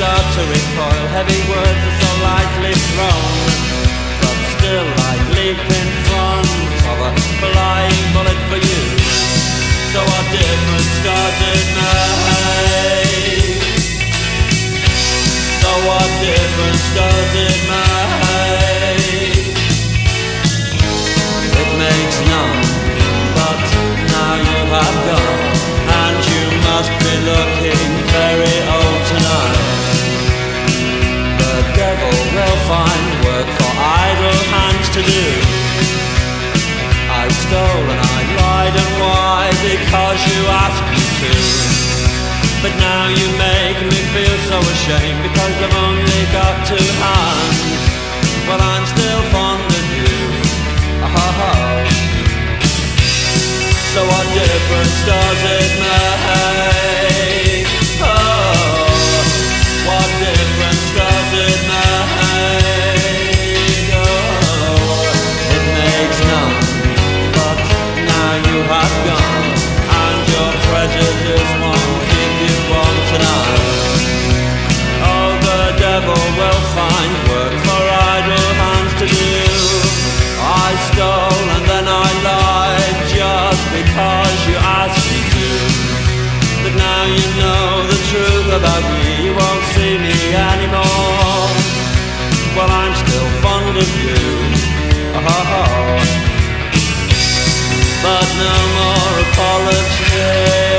start to recoil. Heavy words are so lightly thrown, but still I leap in front of a flying bullet for you. So what difference does it make? So what difference does it make? It makes none, but now you have gone, and you must be looking very old tonight. The devil will find work for idle hands to do. I stole and I lied, and why? Because you asked me to. But now you make me feel so ashamed, because I've only got two hands. Well, I'm still fond of you. So what difference does it make? Oh, what difference does it make? Oh, it makes none, but now you have gone, and your prejudice won't keep you warm tonight. Oh, the devil will find work for idle hands to do. I stole and then I lied just because you asked me to. But now you know the truth about me, you won't see me anymore. Well, I'm still fond of you. But no more apologies.